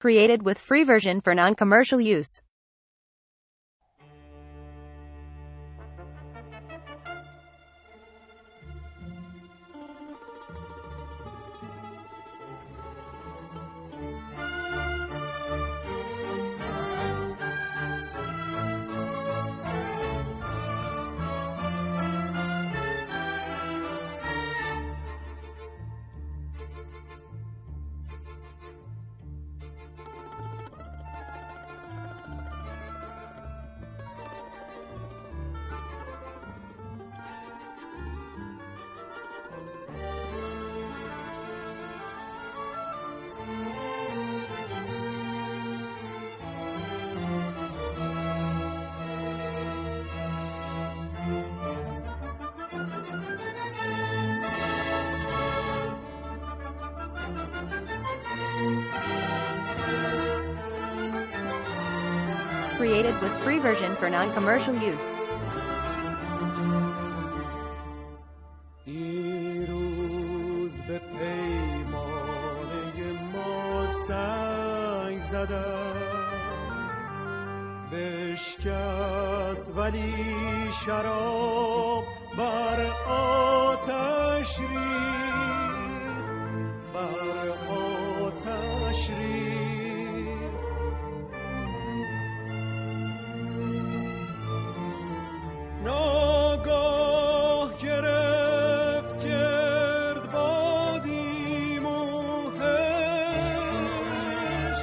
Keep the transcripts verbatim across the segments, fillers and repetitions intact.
Created with free version for non-commercial use. Created with free version for non-commercial use. دیروز به پیمانه ما سنگ زدم، بشکست ولی شراب بر آتش ریخت، بر آتش ریخت. ناگاه گرفت گرد بادیم و هش،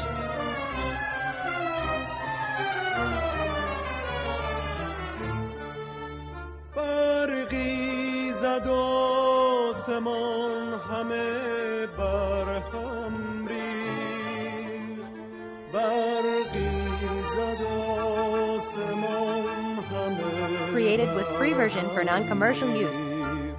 برقی زد آسمان همه بر هم ریخت، برقی زد آسمان. Created with free version for non-commercial use.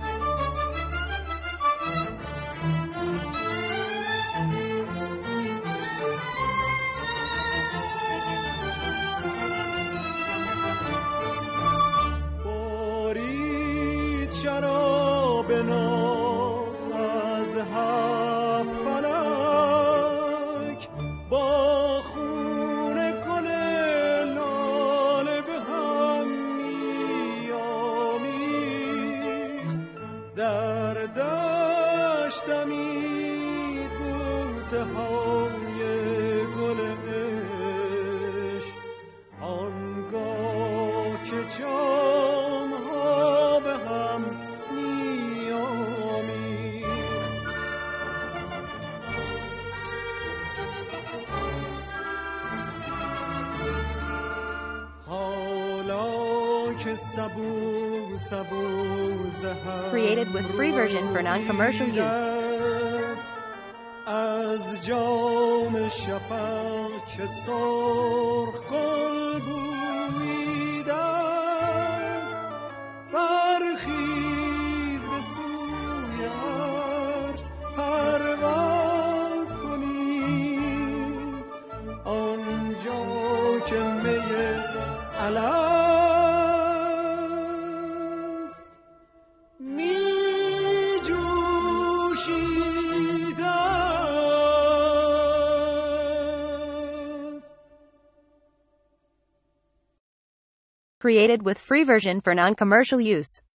بارید شراب ناب از هفت فلک، با خون گل لاله به هم در دشت دمید بوته های گل عشق، آنگاه که جام ها به هم می آمیخت. حالا که سبو Created with free version for non-commercial use. از جام شفق که سرخ گل بوییده است، برخیز به سوی عرش پرواز کنیم، آنجا که می علم Created with free version for non-commercial use.